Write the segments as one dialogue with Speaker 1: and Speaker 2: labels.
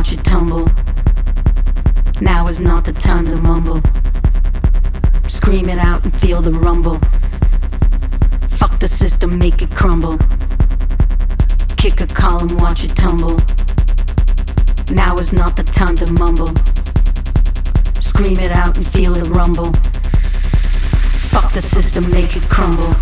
Speaker 1: watch it tumble. Now is not the time to mumble. Scream it out and feel the rumble. Fuck the system, make it crumble. Kick a column, watch it tumble. Now is not the time to mumble. Scream it out and feel the rumble. Fuck the system, make it crumble.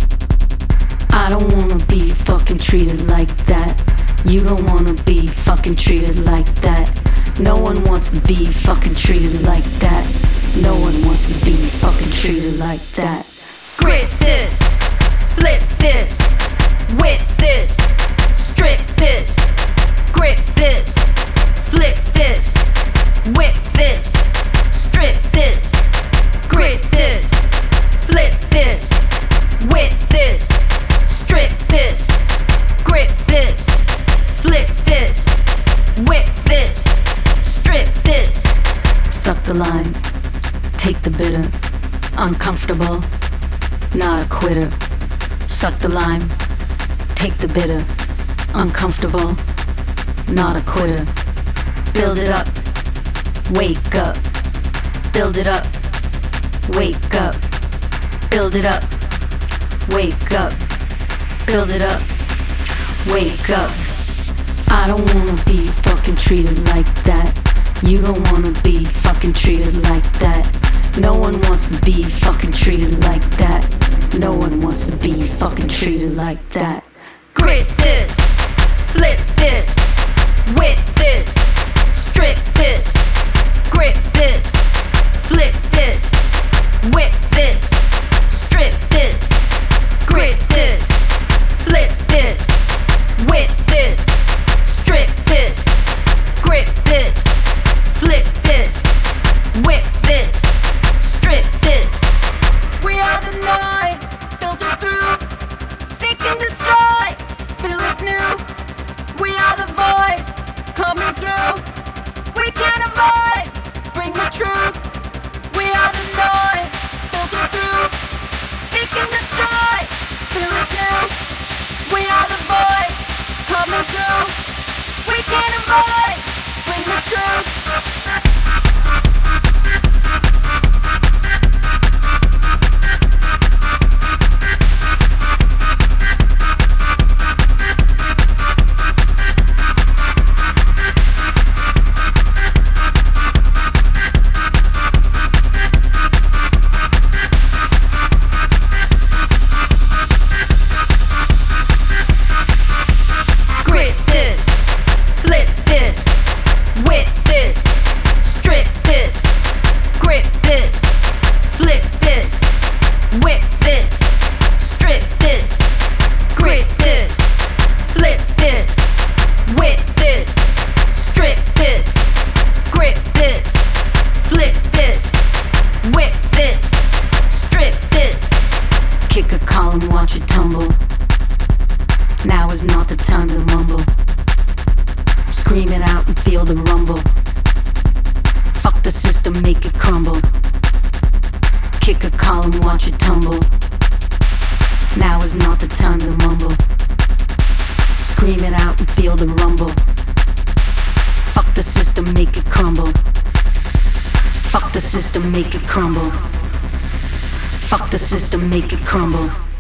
Speaker 1: I don't wanna be fucking treated like that. You don't wanna be fucking treated like that. No one wants to be fucking treated like that. No one wants to be fucking treated like that.
Speaker 2: Grit this, flip this, whip this, strip this, grip this, flip this, whip this, strip this, grit this, flip this, whip this, strip this, grip this, flip this, whip this, strip this.
Speaker 1: Suck the lime, take the bitter. Uncomfortable, not a quitter. Suck the lime, take the bitter. Uncomfortable, not a quitter. Build it up, wake up. Build it up, wake up. Build it up, wake up. Build it up, wake up. I don't wanna be fucking treated like that. You don't wanna be fucking treated like that. No one wants to be fucking treated like that. No one wants to be fucking treated like that.
Speaker 2: Grit this, flip this, whip this, strip this, grip this, flip this, whip this, strip this, grit this, flip this, whip this, strip this, grip this, flip this, whip this, strip this. We are the noise, filter through, seek and destroy, feel it new. We are the voice, coming through, we can't avoid, bring the truth. We are the noise, filter through, seek and destroy, feel it new. We are the voice, coming through, we can't avoid, bring the truth.
Speaker 1: Watch it tumble. Now is not the time to mumble. Scream it out and feel the rumble. Fuck the system, make it crumble. Kick a column, watch it tumble. Now is not the time to mumble. Scream it out and feel the rumble. Fuck the system, make it crumble. Fuck the system, make it crumble. Fuck the system, make it crumble.